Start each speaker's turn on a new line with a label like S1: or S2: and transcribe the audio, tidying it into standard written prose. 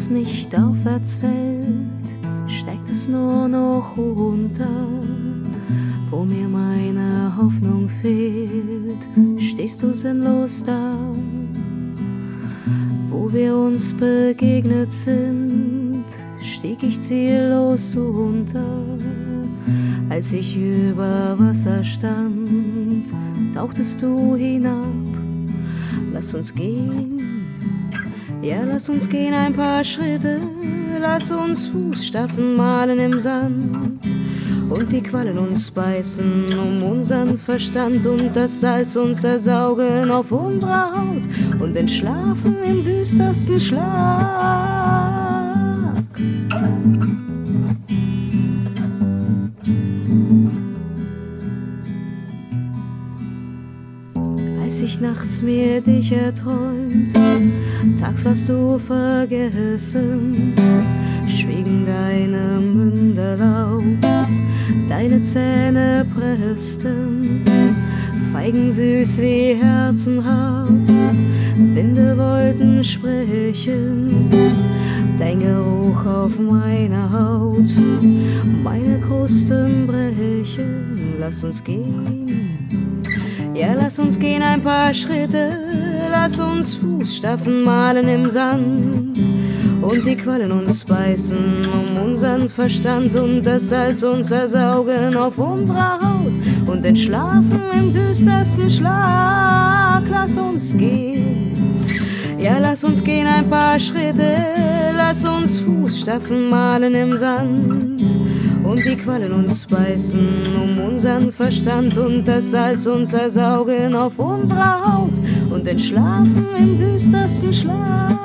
S1: es nicht aufwärts fällt, steigt es nur noch runter. Wo mir meine Hoffnung fehlt, stehst du sinnlos da. Wo wir uns begegnet sind, stieg ich ziellos runter. Als ich über Wasser stand, tauchtest du hinab. Lass uns gehen, ja lass uns gehen ein paar Schritte. Lass uns Fußstapfen malen im Sand und die Quallen uns beißen unseren Verstand und das Salz uns ersaugen auf unserer Haut und entschlafen im düstersten Schlag. Als ich nachts mir dich erträumt, tags warst du vergessen, schwiegen deine Münder laut, deine Zähne pressten, feigensüß wie Herzenhart, Winde wollten sprechen, dein Geruch auf meiner Haut, meine Krusten brechen, lass uns gehen. Ja, lass uns gehen ein paar Schritte, lass uns Fußstapfen malen im Sand und die Quallen uns beißen unseren Verstand und das Salz uns ersaugen auf unserer Haut und entschlafen im düstersten Schlag. Lass uns gehen, ja, lass uns gehen ein paar Schritte, lass uns Fußstapfen malen im Sand und die Quallen uns beißen unseren Verstand und das Salz uns ersaugen auf unserer Haut und entschlafen im düstersten Schlag.